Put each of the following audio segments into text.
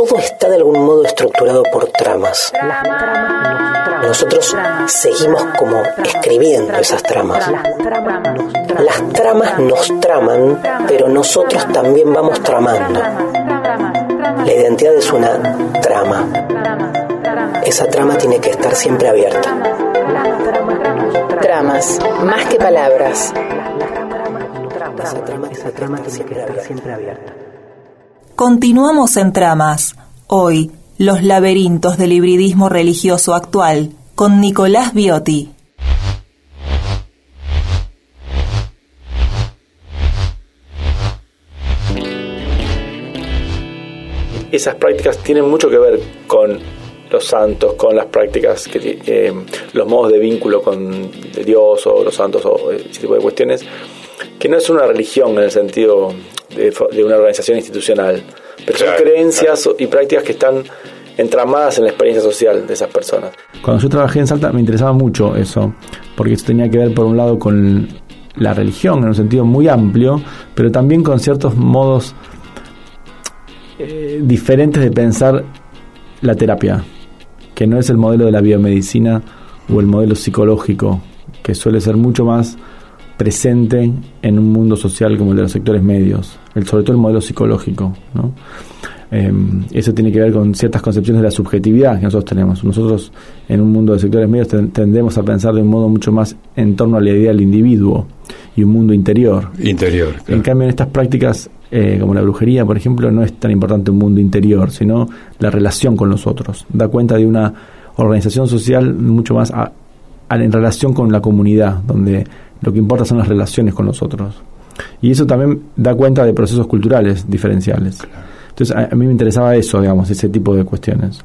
todo está de algún modo estructurado por tramas. Nosotros seguimos como escribiendo esas tramas. Las tramas nos traman, pero nosotros también vamos tramando. La identidad es una trama. Esa trama tiene que estar siempre abierta. Tramas, más que palabras. Esa trama tiene que estar siempre abierta. Continuamos en Tramas. Hoy, los laberintos del hibridismo religioso actual, con Nicolás Viotti. Esas prácticas tienen mucho que ver con los santos, con las prácticas, los modos de vínculo con Dios o los santos o ese tipo de cuestiones, que no es una religión en el sentido de una organización institucional, pero son creencias y prácticas que están entramadas en la experiencia social de esas personas. Cuando yo trabajé en Salta me interesaba mucho eso, porque eso tenía que ver por un lado con la religión en un sentido muy amplio, pero también con ciertos modos diferentes de pensar la terapia, que no es el modelo de la biomedicina o el modelo psicológico, que suele ser mucho más presente en un mundo social como el de los sectores medios, sobre todo el modelo psicológico, ¿no? Eso tiene que ver con ciertas concepciones de la subjetividad que nosotros tenemos. Nosotros en un mundo de sectores medios tendemos a pensar de un modo mucho más en torno a la idea del individuo y un mundo interior. Claro. En cambio, en estas prácticas como la brujería, por ejemplo, no es tan importante un mundo interior, sino la relación con los otros. Da cuenta de una organización social mucho más en relación con la comunidad, donde lo que importa son las relaciones con los otros. Y eso también da cuenta de procesos culturales diferenciales. Claro. Entonces, a mí me interesaba eso, digamos, ese tipo de cuestiones.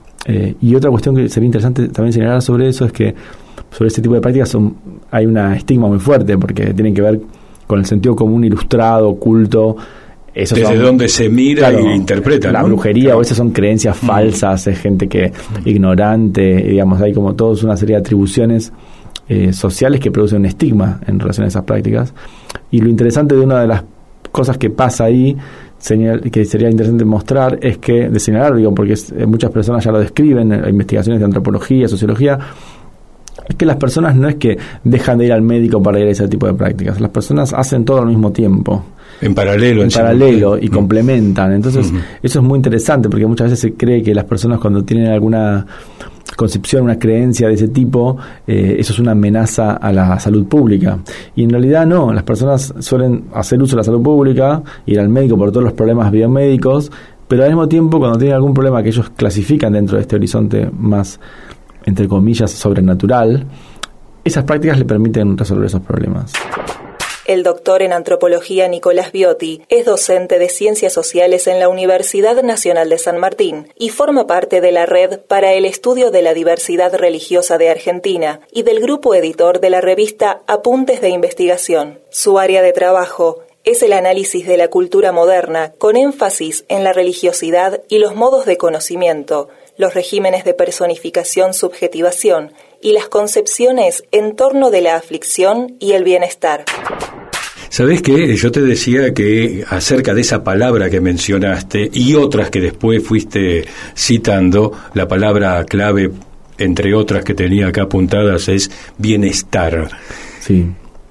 Y otra cuestión que sería interesante también señalar sobre eso es que sobre este tipo de prácticas hay una estigma muy fuerte, porque tienen que ver con el sentido común ilustrado, oculto. Desde donde se mira e interpreta, la brujería, o esas son creencias falsas, es gente que ignorante, digamos, hay como toda una serie de atribuciones sociales que producen un estigma en relación a esas prácticas. Y lo interesante de una de las cosas que pasa ahí, que sería interesante mostrar, es que, de señalar, digo, porque muchas personas ya lo describen en investigaciones de antropología, sociología, es que las personas no es que dejan de ir al médico para ir a ese tipo de prácticas, las personas hacen todo al mismo tiempo. En paralelo y complementan. Entonces, eso es muy interesante, porque muchas veces se cree que las personas, cuando tienen alguna concepción, una creencia de ese tipo, eso es una amenaza a la salud pública. Y en realidad no, las personas suelen hacer uso de la salud pública, ir al médico por todos los problemas biomédicos, pero al mismo tiempo, cuando tienen algún problema que ellos clasifican dentro de este horizonte más, entre comillas, sobrenatural, esas prácticas le permiten resolver esos problemas. El doctor en antropología Nicolás Viotti es docente de Ciencias Sociales en la Universidad Nacional de San Martín y forma parte de la Red para el Estudio de la Diversidad Religiosa de Argentina y del grupo editor de la revista Apuntes de Investigación. Su área de trabajo es el análisis de la cultura moderna con énfasis en la religiosidad y los modos de conocimiento, los regímenes de personificación-subjetivación y las concepciones en torno de la aflicción y el bienestar. ¿Sabés qué? Yo te decía que acerca de esa palabra que mencionaste y otras que después fuiste citando, la palabra clave, entre otras que tenía acá apuntadas, es bienestar. Sí.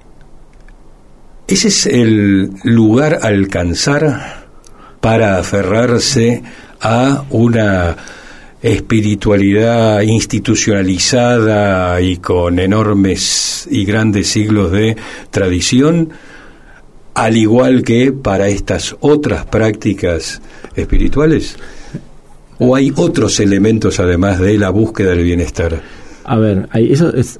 ¿Ese es el lugar a alcanzar para aferrarse a una espiritualidad institucionalizada y con enormes y grandes siglos de tradición, al igual que para estas otras prácticas espirituales? ¿O hay otros elementos además de la búsqueda del bienestar? A ver, hay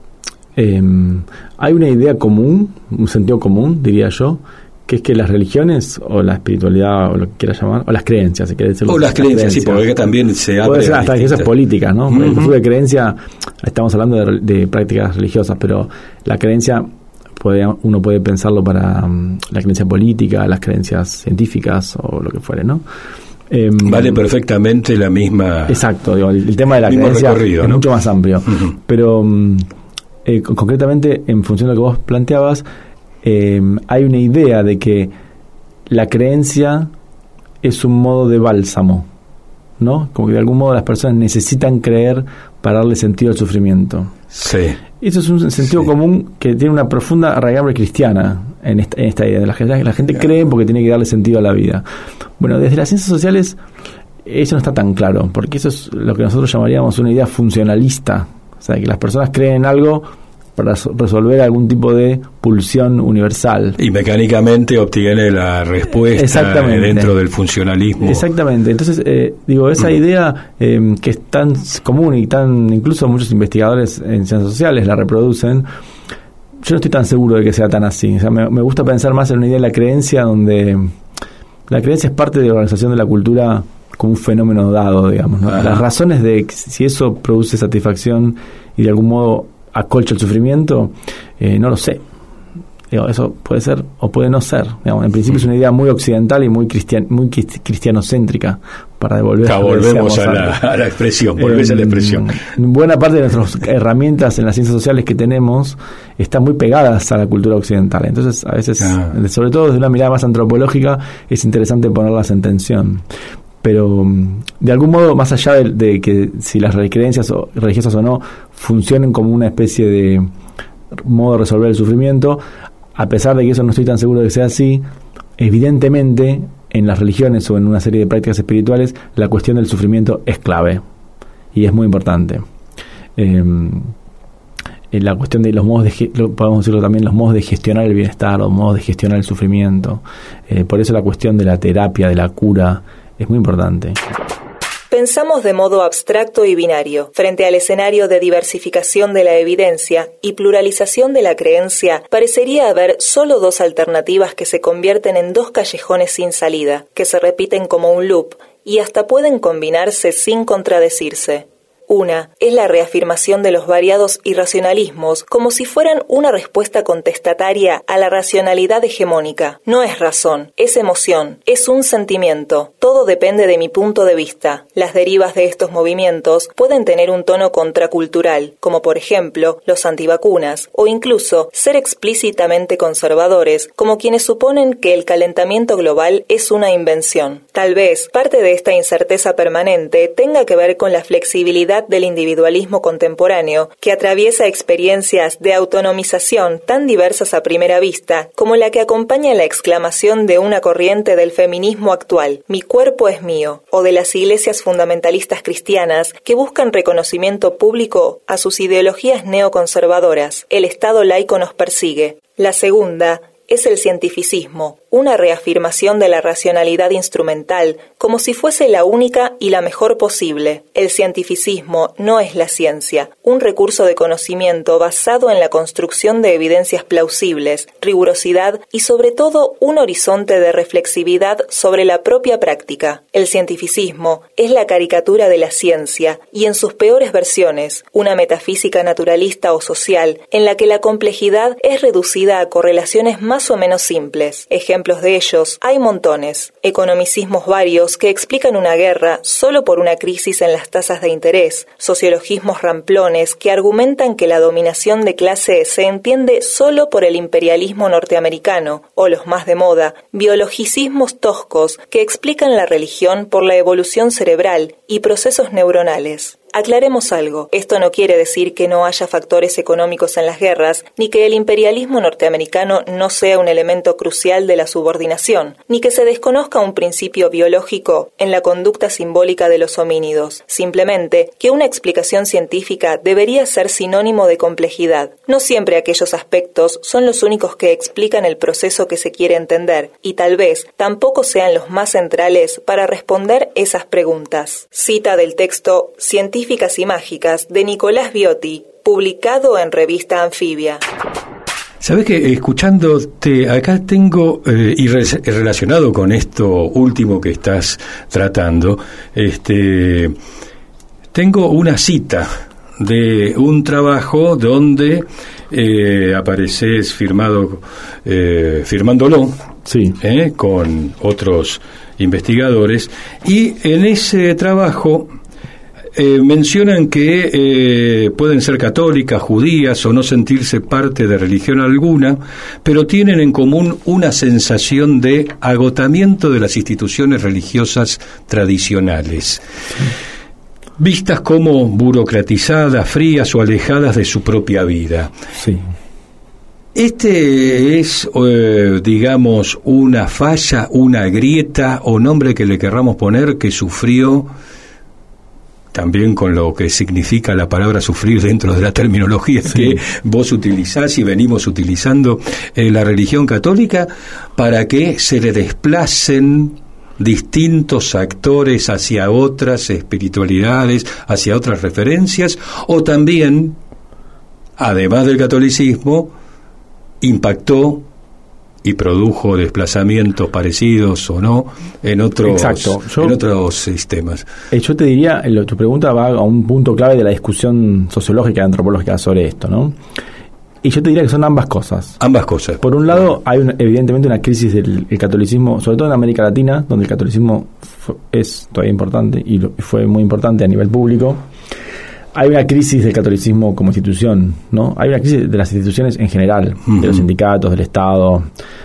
una idea común, un sentido común, diría yo, que es que las religiones o la espiritualidad o lo que quieras llamar, o las creencias, si querés decirlo, o las creencias, sí, porque también se abre, puede ser hasta creencias políticas, ¿no? Porque incluso de creencia, estamos hablando de prácticas religiosas, pero la creencia uno puede pensarlo para la creencia política, las creencias científicas o lo que fuere, ¿no? Vale perfectamente la misma. Exacto, digo, el tema de la creencia es mucho más amplio, pero concretamente en función de lo que vos planteabas, hay una idea de que la creencia es un modo de bálsamo ¿no? Como que de algún modo las personas necesitan creer para darle sentido al sufrimiento. Sí. Eso es un sentido común que tiene una profunda arraigambre cristiana en esta idea. La gente cree porque tiene que darle sentido a la vida. Bueno, desde las ciencias sociales eso no está tan claro, porque eso es lo que nosotros llamaríamos una idea funcionalista. O sea, que las personas creen en algo para resolver algún tipo de pulsión universal. Y mecánicamente obtiene la respuesta dentro del funcionalismo. Exactamente. Entonces, esa idea que es tan común y tan, incluso muchos investigadores en ciencias sociales la reproducen, yo no estoy tan seguro de que sea tan así. O sea, me gusta pensar más en una idea de la creencia, donde la creencia es parte de la organización de la cultura como un fenómeno dado, digamos, ¿no? Las razones de si eso produce satisfacción y de algún modo acolcha el sufrimiento, no lo sé. Eso puede ser o puede no ser. En principio es una idea muy occidental y muy cristianocéntrica, para devolver. Volvemos a la expresión. Volvés a la expresión. Buena parte de nuestras herramientas en las ciencias sociales que tenemos están muy pegadas a la cultura occidental. Entonces, a veces, sobre todo desde una mirada más antropológica, es interesante ponerlas en tensión. Pero de algún modo, más allá de que si las creencias religiosas o no funcionen como una especie de modo de resolver el sufrimiento, a pesar de que eso no estoy tan seguro de que sea así, evidentemente en las religiones o en una serie de prácticas espirituales la cuestión del sufrimiento es clave y es muy importante. La cuestión de los modos podemos decirlo también, los modos de gestionar el bienestar o modos de gestionar el sufrimiento. Por eso la cuestión de la terapia, de la cura, es muy importante. Pensamos de modo abstracto y binario. Frente al escenario de diversificación de la evidencia y pluralización de la creencia, parecería haber solo dos alternativas que se convierten en dos callejones sin salida, que se repiten como un loop y hasta pueden combinarse sin contradecirse. Una es la reafirmación de los variados irracionalismos como si fueran una respuesta contestataria a la racionalidad hegemónica. No es razón, es emoción, es un sentimiento. Todo depende de mi punto de vista. Las derivas de estos movimientos pueden tener un tono contracultural, como por ejemplo los antivacunas, o incluso ser explícitamente conservadores, como quienes suponen que el calentamiento global es una invención. Tal vez parte de esta incerteza permanente tenga que ver con la flexibilidad del individualismo contemporáneo, que atraviesa experiencias de autonomización tan diversas a primera vista como la que acompaña la exclamación de una corriente del feminismo actual, "Mi cuerpo es mío", o de las iglesias fundamentalistas cristianas que buscan reconocimiento público a sus ideologías neoconservadoras. El Estado laico nos persigue. La segunda es el cientificismo, una reafirmación de la racionalidad instrumental como si fuese la única y la mejor posible. El cientificismo no es la ciencia, un recurso de conocimiento basado en la construcción de evidencias plausibles, rigurosidad y sobre todo un horizonte de reflexividad sobre la propia práctica. El cientificismo es la caricatura de la ciencia y en sus peores versiones, una metafísica naturalista o social en la que la complejidad es reducida a correlaciones más o menos simples. Ejemplos de ellos hay montones. Economicismos varios que explican una guerra solo por una crisis en las tasas de interés. Sociologismos ramplones que argumentan que la dominación de clase se entiende solo por el imperialismo norteamericano. O los más de moda, biologicismos toscos que explican la religión por la evolución cerebral y procesos neuronales. Aclaremos algo, esto no quiere decir que no haya factores económicos en las guerras, ni que el imperialismo norteamericano no sea un elemento crucial de la subordinación, ni que se desconozca un principio biológico en la conducta simbólica de los homínidos. Simplemente que una explicación científica debería ser sinónimo de complejidad. No siempre aquellos aspectos son los únicos que explican el proceso que se quiere entender, y tal vez tampoco sean los más centrales para responder esas preguntas. Cita del texto Científicas y Mágicas de Nicolás Viotti, publicado en Revista Anfibia. ¿Sabes que escuchándote acá tengo, y relacionado con esto último que estás tratando, tengo una cita de un trabajo donde apareces firmándolo, sí, con otros investigadores, y en ese trabajo mencionan que pueden ser católicas, judías o no sentirse parte de religión alguna, pero tienen en común una sensación de agotamiento de las instituciones religiosas tradicionales, vistas como burocratizadas, frías o alejadas de su propia vida. Sí. Este es, digamos, una falla, una grieta o nombre que le querramos poner que sufrió, también con lo que significa la palabra sufrir dentro de la terminología que vos utilizás y venimos utilizando en la religión católica, para que se le desplacen distintos actores hacia otras espiritualidades, hacia otras referencias, o también, además del catolicismo, impactó y produjo desplazamientos parecidos o no en otros, en otros sistemas. Yo te diría, tu pregunta va a un punto clave de la discusión sociológica y antropológica sobre esto, ¿no? Y yo te diría que son ambas cosas. Ambas cosas. Por un lado, hay evidentemente una crisis del catolicismo, sobre todo en América Latina, donde el catolicismo es todavía importante y fue muy importante a nivel público. Hay una crisis del catolicismo como institución, ¿no? Hay una crisis de las instituciones en general, de los sindicatos, del Estado.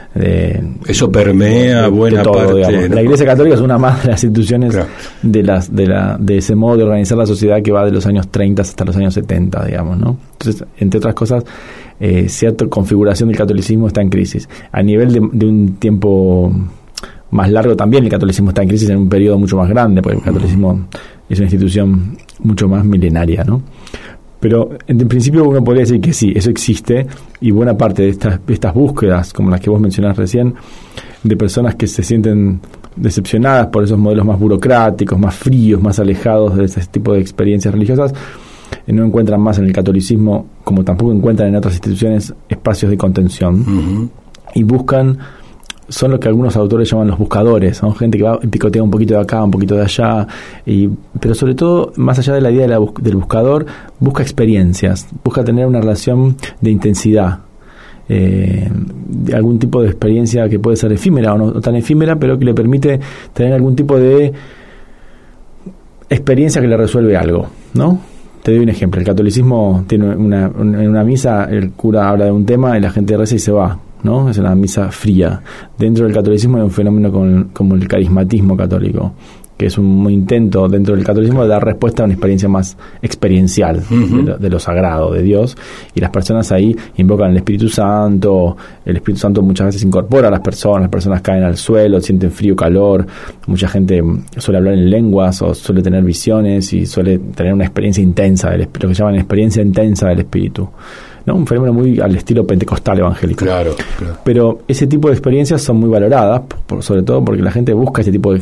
Eso permea buena todo, parte. Digamos. ¿No? La Iglesia Católica es una más de las instituciones, claro, de ese modo de organizar la sociedad que va de los años 30 hasta los años 70, digamos, ¿no? Entonces, entre otras cosas, cierta configuración del catolicismo está en crisis. A nivel de un tiempo más largo también el catolicismo está en crisis en un periodo mucho más grande, porque el catolicismo es una institución mucho más milenaria, ¿no? Pero en principio uno podría decir que sí, eso existe, y buena parte de estas búsquedas, como las que vos mencionás recién, de personas que se sienten decepcionadas por esos modelos más burocráticos, más fríos, más alejados de ese tipo de experiencias religiosas, no encuentran más en el catolicismo, como tampoco encuentran en otras instituciones, espacios de contención, y buscan, son lo que algunos autores llaman los buscadores, son gente que va y picotea un poquito de acá, un poquito de allá, pero sobre todo, más allá de la idea del buscador, busca experiencias, busca tener una relación de intensidad, de algún tipo de experiencia que puede ser efímera o no tan efímera, pero que le permite tener algún tipo de experiencia que le resuelve algo, ¿no? Te doy un ejemplo. El catolicismo tiene en una misa, el cura habla de un tema y la gente reza y se va, ¿no? Es una misa fría. Dentro del catolicismo hay un fenómeno como el carismatismo católico, que es un intento dentro del catolicismo de dar respuesta a una experiencia más experiencial de lo sagrado, de Dios, y las personas ahí invocan el Espíritu Santo muchas veces incorpora a las personas caen al suelo, sienten frío, calor, mucha gente suele hablar en lenguas o suele tener visiones y suele tener una experiencia intensa, lo que llaman experiencia intensa del Espíritu, ¿no? Un fenómeno muy al estilo pentecostal evangélico. Claro. Pero ese tipo de experiencias son muy valoradas, sobre todo porque la gente busca ese tipo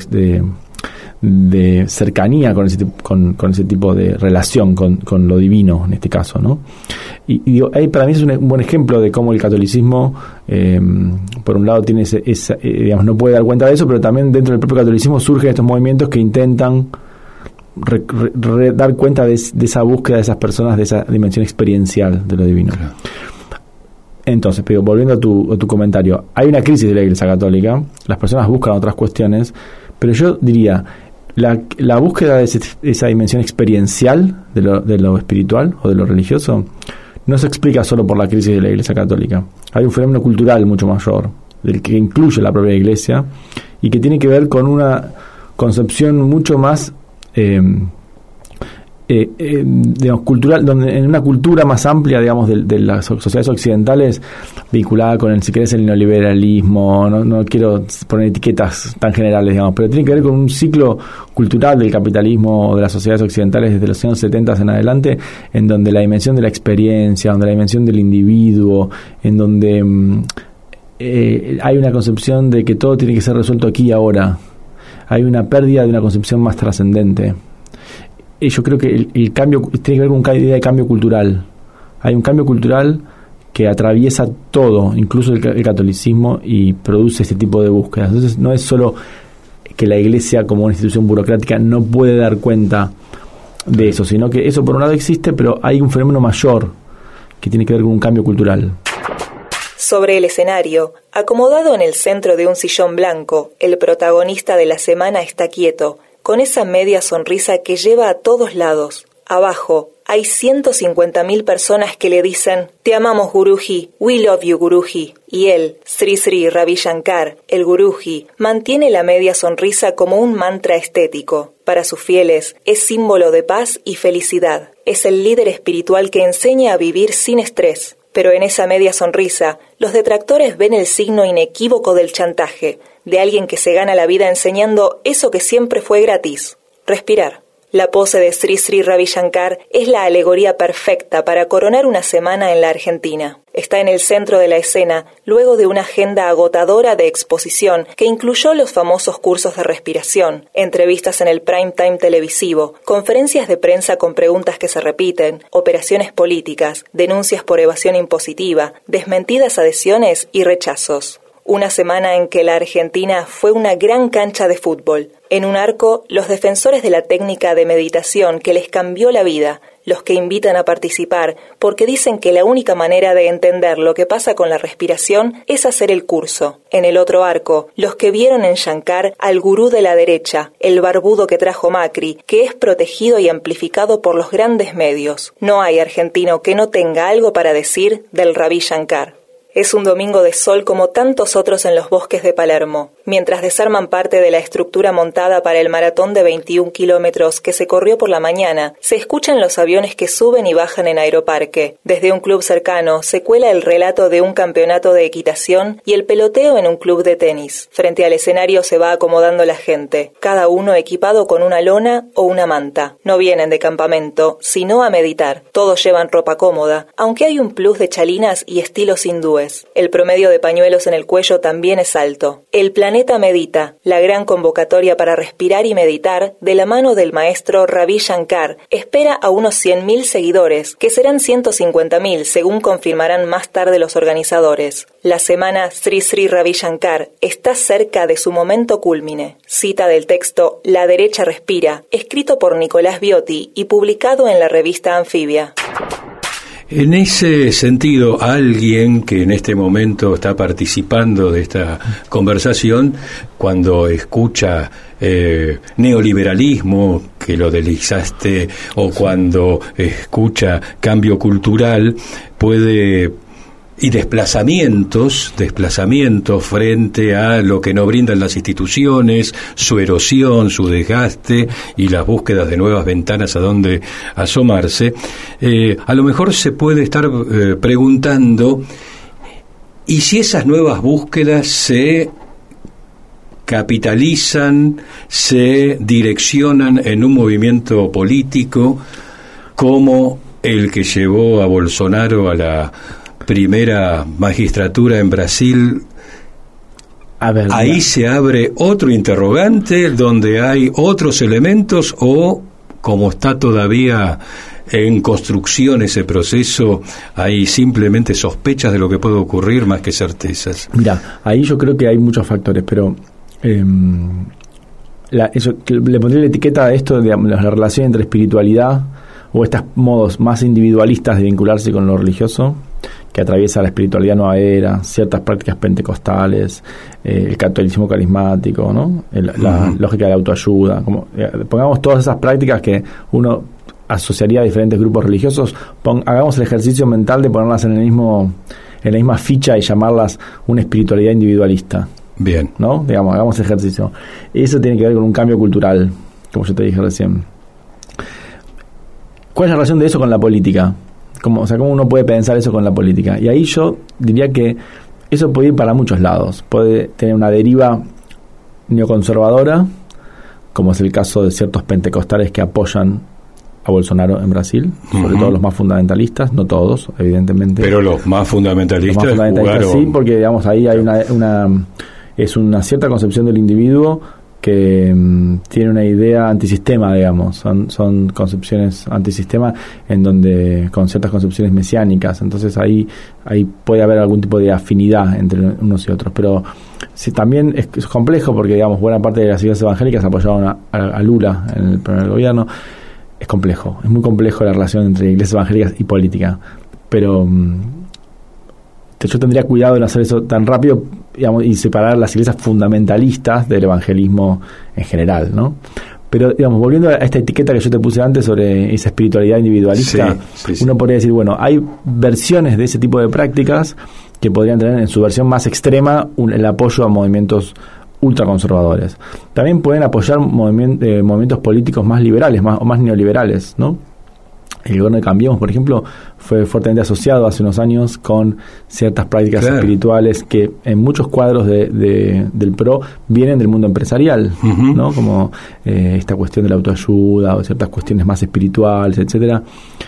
de cercanía con ese tipo de relación con lo divino, en este caso, ¿no? Y digo, ahí para mí es un buen ejemplo de cómo el catolicismo, por un lado, tiene digamos, no puede dar cuenta de eso, pero también dentro del propio catolicismo surgen estos movimientos que intentan dar cuenta de esa búsqueda de esas personas, de esa dimensión experiencial de lo divino. Claro. Entonces, pero volviendo a tu comentario, hay una crisis de la Iglesia Católica, las personas buscan otras cuestiones, pero yo diría, la búsqueda de esa dimensión experiencial de lo espiritual o de lo religioso no se explica solo por la crisis de la Iglesia Católica. Hay un fenómeno cultural mucho mayor, del que incluye la propia Iglesia, y que tiene que ver con una concepción mucho más digamos, cultural, donde en una cultura más amplia, digamos, de las sociedades occidentales, vinculada con si querés el neoliberalismo, no quiero poner etiquetas tan generales, digamos, pero tiene que ver con un ciclo cultural del capitalismo de las sociedades occidentales desde los años 70 en adelante, en donde la dimensión de la experiencia, donde la dimensión del individuo, en donde hay una concepción de que todo tiene que ser resuelto aquí y ahora, hay una pérdida de una concepción más trascendente. Y yo creo que el cambio tiene que ver con una idea de cambio cultural. Hay un cambio cultural que atraviesa todo, incluso el catolicismo, y produce este tipo de búsquedas. Entonces no es solo que la Iglesia como una institución burocrática no puede dar cuenta de eso, sino que eso por un lado existe, pero hay un fenómeno mayor que tiene que ver con un cambio cultural. Sobre el escenario, acomodado en el centro de un sillón blanco, el protagonista de la semana está quieto, con esa media sonrisa que lleva a todos lados. Abajo hay 150.000 personas que le dicen «Te amamos, Guruji, we love you, Guruji». Y él, Sri Sri Ravi Shankar, el Guruji, mantiene la media sonrisa como un mantra estético. Para sus fieles es símbolo de paz y felicidad. Es el líder espiritual que enseña a vivir sin estrés. Pero en esa media sonrisa, los detractores ven el signo inequívoco del chantaje, de alguien que se gana la vida enseñando eso que siempre fue gratis: respirar. La pose de Sri Sri Ravi Shankar es la alegoría perfecta para coronar una semana en la Argentina. Está en el centro de la escena, luego de una agenda agotadora de exposición que incluyó los famosos cursos de respiración, entrevistas en el prime time televisivo, conferencias de prensa con preguntas que se repiten, operaciones políticas, denuncias por evasión impositiva, desmentidas adhesiones y rechazos. Una semana en que la Argentina fue una gran cancha de fútbol. En un arco, los defensores de la técnica de meditación que les cambió la vida, los que invitan a participar porque dicen que la única manera de entender lo que pasa con la respiración es hacer el curso. En el otro arco, los que vieron en Shankar al gurú de la derecha, el barbudo que trajo Macri, que es protegido y amplificado por los grandes medios. No hay argentino que no tenga algo para decir del Ravi Shankar. Es un domingo de sol como tantos otros en los bosques de Palermo. Mientras desarman parte de la estructura montada para el maratón de 21 kilómetros que se corrió por la mañana, se escuchan los aviones que suben y bajan en Aeroparque. Desde un club cercano se cuela el relato de un campeonato de equitación y el peloteo en un club de tenis. Frente al escenario se va acomodando la gente, cada uno equipado con una lona o una manta. No vienen de campamento, sino a meditar. Todos llevan ropa cómoda, aunque hay un plus de chalinas y estilos hindúes. El promedio de pañuelos en el cuello también es alto. El planeta medita, la gran convocatoria para respirar y meditar, de la mano del maestro Ravi Shankar, espera a unos 100.000 seguidores, que serán 150.000 según confirmarán más tarde los organizadores. La semana Sri Sri Ravi Shankar está cerca de su momento cúlmine. Cita del texto La derecha respira, escrito por Nicolás Biotti y publicado en la revista Anfibia. En ese sentido, alguien que en este momento está participando de esta conversación, cuando escucha neoliberalismo, que lo deslizaste, o cuando escucha cambio cultural, puede... y desplazamientos frente a lo que no brindan las instituciones, su erosión, su desgaste y las búsquedas de nuevas ventanas a donde asomarse, a lo mejor se puede estar preguntando, ¿y si esas nuevas búsquedas se capitalizan, se direccionan en un movimiento político como el que llevó a Bolsonaro a la primera magistratura en Brasil? A ver, ahí mira, se abre otro interrogante donde hay otros elementos, o como está todavía en construcción ese proceso, hay simplemente sospechas de lo que puede ocurrir más que certezas. Mira, ahí yo creo que hay muchos factores, pero le pondría la etiqueta a esto, digamos, la relación entre espiritualidad o estos modos más individualistas de vincularse con lo religioso, que atraviesa la espiritualidad nueva era, ciertas prácticas pentecostales, el catolicismo carismático, ¿no? La lógica de autoayuda, como pongamos todas esas prácticas que uno asociaría a diferentes grupos religiosos, hagamos el ejercicio mental de ponerlas en la misma ficha y llamarlas una espiritualidad individualista. Bien. ¿No? Digamos, hagamos ejercicio. Eso tiene que ver con un cambio cultural, como yo te dije recién. ¿Cuál es la relación de eso con la política? ¿Cómo uno puede pensar eso con la política? Y ahí yo diría que eso puede ir para muchos lados. Puede tener una deriva neoconservadora, como es el caso de ciertos pentecostales que apoyan a Bolsonaro en Brasil, sobre todo los más fundamentalistas, no todos, evidentemente. Pero los más fundamentalistas, sí, porque digamos ahí hay una cierta concepción del individuo que tiene una idea antisistema, digamos, son concepciones antisistema en donde con ciertas concepciones mesiánicas, entonces ahí puede haber algún tipo de afinidad entre unos y otros, pero sí, también es complejo porque digamos buena parte de las iglesias evangélicas apoyaron a Lula en el primer gobierno. Es complejo, es muy complejo la relación entre iglesias evangélicas y política, pero yo tendría cuidado en hacer eso tan rápido, digamos, y separar las iglesias fundamentalistas del evangelismo en general, ¿no? Pero, digamos, volviendo a esta etiqueta que yo te puse antes sobre esa espiritualidad individualista, uno podría decir, bueno, hay versiones de ese tipo de prácticas que podrían tener en su versión más extrema el apoyo a movimientos ultraconservadores. También pueden apoyar movimientos políticos más liberales o más neoliberales, ¿no? El gobierno de Cambiemos, por ejemplo, fue fuertemente asociado hace unos años con ciertas prácticas espirituales que en muchos cuadros del PRO vienen del mundo empresarial, ¿no? Como esta cuestión de la autoayuda o ciertas cuestiones más espirituales, etcétera,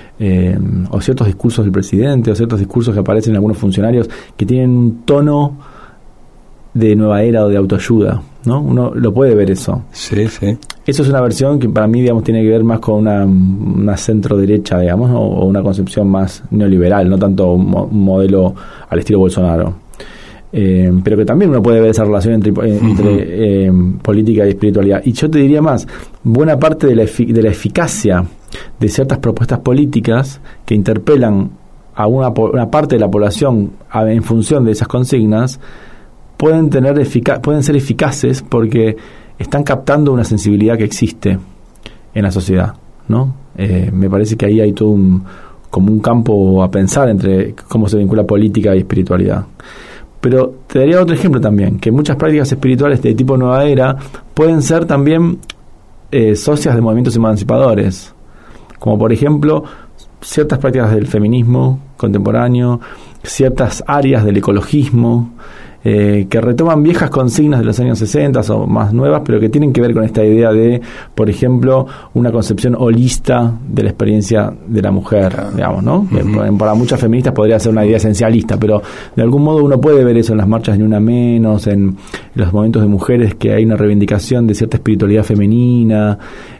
o ciertos discursos del presidente o ciertos discursos que aparecen en algunos funcionarios que tienen un tono de nueva era o de autoayuda, ¿no? Uno lo puede ver eso. Sí, sí. Eso es una versión que para mí, digamos, tiene que ver más con una centro derecha, digamos, ¿no? O una concepción más neoliberal, no tanto un modelo al estilo Bolsonaro. Pero que también uno puede ver esa relación entre política y espiritualidad. Y yo te diría más, buena parte de la eficacia de ciertas propuestas políticas que interpelan a una parte de la población en función de esas consignas pueden ser eficaces porque están captando una sensibilidad que existe en la sociedad, ¿no? Me parece que ahí hay todo como un campo a pensar entre cómo se vincula política y espiritualidad. Pero te daría otro ejemplo también, que muchas prácticas espirituales de tipo nueva era pueden ser también socias de movimientos emancipadores, como por ejemplo ciertas prácticas del feminismo contemporáneo, ciertas áreas del ecologismo, que retoman viejas consignas de los años 60 o más nuevas, pero que tienen que ver con esta idea de, por ejemplo, una concepción holista de la experiencia de la mujer, digamos, ¿no? Para muchas feministas podría ser una idea esencialista, pero de algún modo uno puede ver eso en las marchas Ni Una Menos, en los movimientos de mujeres, que hay una reivindicación de cierta espiritualidad femenina.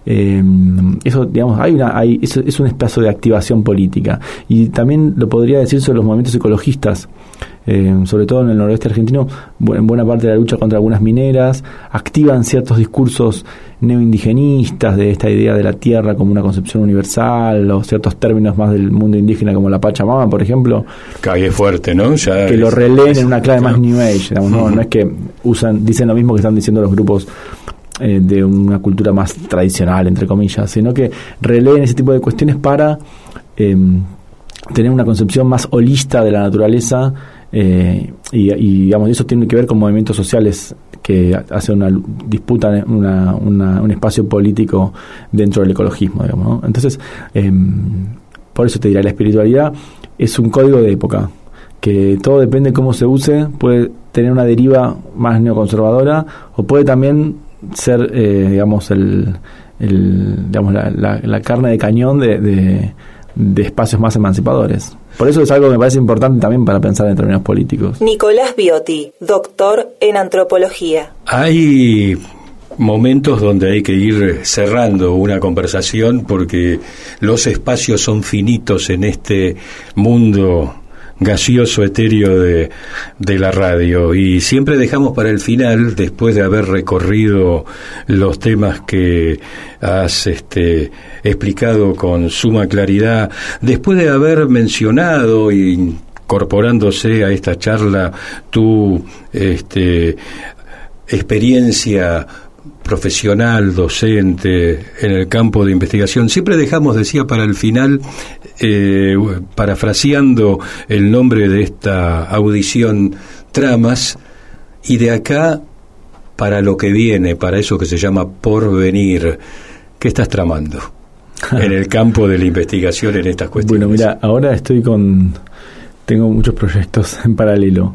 Eso, digamos, eso es un espacio de activación política. Y también lo podría decir sobre los movimientos ecologistas, sobre todo en el noroeste argentino, en buena parte de la lucha contra algunas mineras, activan ciertos discursos neoindigenistas de esta idea de la tierra como una concepción universal, o ciertos términos más del mundo indígena como la Pachamama, por ejemplo. Cae fuerte, ¿no? Ya que lo releen en una clave más New Age, digamos, no es que dicen lo mismo que están diciendo los grupos de una cultura más tradicional, entre comillas, sino que releen ese tipo de cuestiones para tener una concepción más holista de la naturaleza. Y digamos, eso tiene que ver con movimientos sociales que hacen una disputa, un espacio político dentro del ecologismo, digamos, ¿no? Entonces, por eso te diré, la espiritualidad es un código de época, que todo depende de cómo se use, puede tener una deriva más neoconservadora o puede también ser, digamos, digamos la carne de cañón de espacios más emancipadores. Por eso es algo que me parece importante también para pensar en términos políticos. Nicolás Viotti, doctor en antropología. Hay momentos donde hay que ir cerrando una conversación porque los espacios son finitos en este mundo gaseoso, etéreo de la radio, y siempre dejamos para el final, después de haber recorrido los temas que has explicado con suma claridad, después de haber mencionado y incorporándose a esta charla tu experiencia profesional, docente en el campo de investigación, siempre dejamos, decía, para el final, parafraseando el nombre de esta audición, tramas, y de acá para lo que viene, para eso que se llama porvenir. ¿Qué estás tramando en el campo de la investigación en estas cuestiones? Bueno, mira, ahora tengo muchos proyectos en paralelo.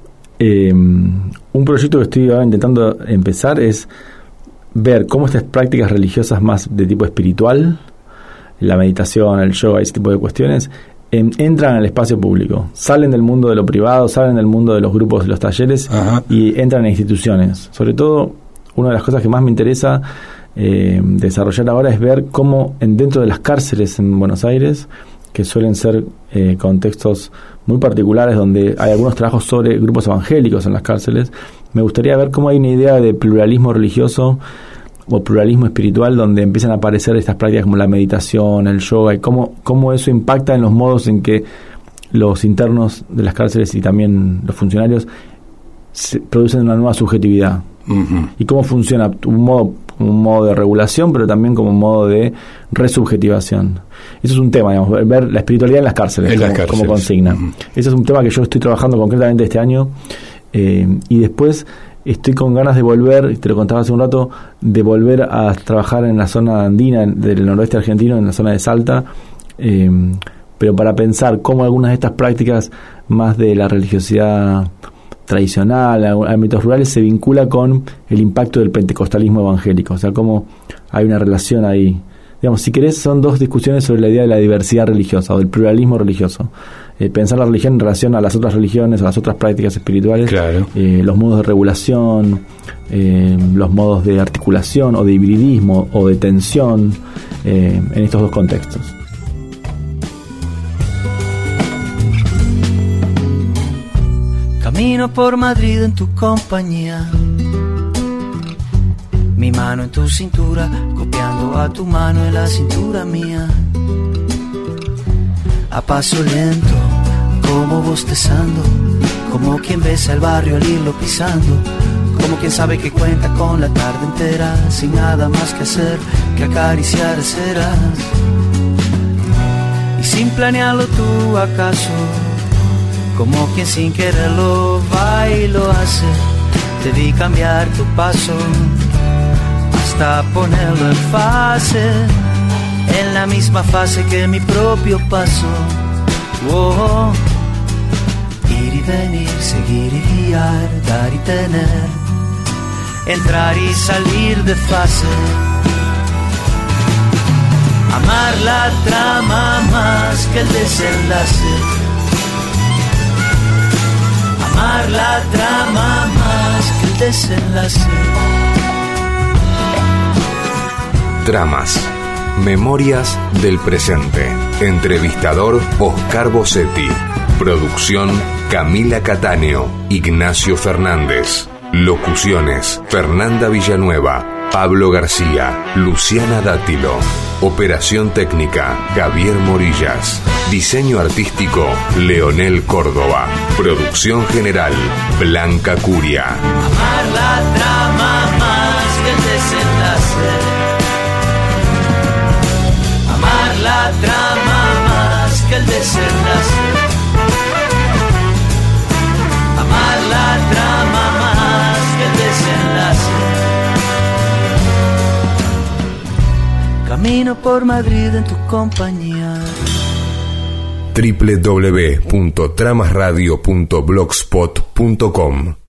Un proyecto que estoy ahora intentando empezar es ver cómo estas prácticas religiosas más de tipo espiritual, la meditación, el yoga, ese tipo de cuestiones, entran al espacio público, salen del mundo de lo privado, salen del mundo de los grupos, de los talleres. Ajá. Y entran en instituciones. Sobre todo, una de las cosas que más me interesa desarrollar ahora es ver cómo dentro de las cárceles en Buenos Aires, que suelen ser contextos muy particulares donde hay algunos trabajos sobre grupos evangélicos en las cárceles, me gustaría ver cómo hay una idea de pluralismo religioso o pluralismo espiritual donde empiezan a aparecer estas prácticas como la meditación, el yoga, y cómo eso impacta en los modos en que los internos de las cárceles y también los funcionarios producen una nueva subjetividad. Uh-huh. Y cómo funciona un modo como un modo de regulación, pero también como un modo de resubjetivación. Eso es un tema, digamos, ver la espiritualidad en las cárceles, como consigna. Ese es un tema que yo estoy trabajando concretamente este año, y después estoy con ganas de volver, te lo contaba hace un rato, de volver a trabajar en la zona andina del noroeste argentino, en la zona de Salta, pero para pensar cómo algunas de estas prácticas más de la religiosidad tradicional, ámbitos rurales, se vincula con el impacto del pentecostalismo evangélico, o sea, cómo hay una relación ahí. Digamos, si querés, son dos discusiones sobre la idea de la diversidad religiosa o del pluralismo religioso. Pensar la religión en relación a las otras religiones, a las otras prácticas espirituales, claro. Los modos de regulación, los modos de articulación o de hibridismo o de tensión en estos dos contextos. Camino por Madrid en tu compañía, mi mano en tu cintura, copiando a tu mano en la cintura mía. A paso lento, como bostezando, como quien besa el barrio al irlo pisando, como quien sabe que cuenta con la tarde entera, sin nada más que hacer que acariciar ceras. Y sin planearlo tú acaso, como quien sin quererlo va y lo hace, te vi cambiar tu paso hasta ponerlo en fase, en la misma fase que mi propio paso. Oh, ir y venir, seguir y guiar, dar y tener, entrar y salir de fase. Amar la trama más que el desenlace. Amar la trama más que el desenlace. Tramas. Memorias del presente. Entrevistador Oscar Bossetti. Producción Camila Cattaneo, Ignacio Fernández. Locuciones Fernanda Villanueva, Pablo García, Luciana Dátilo. Operación técnica Javier Morillas. Diseño artístico Leonel Córdoba. Producción general Blanca Curia. Amar la trama más que el desenlace. Amar la trama más que el desenlace. Amar la trama más que el desenlace. Camino por Madrid en tu compañía. www.tramasradio.blogspot.com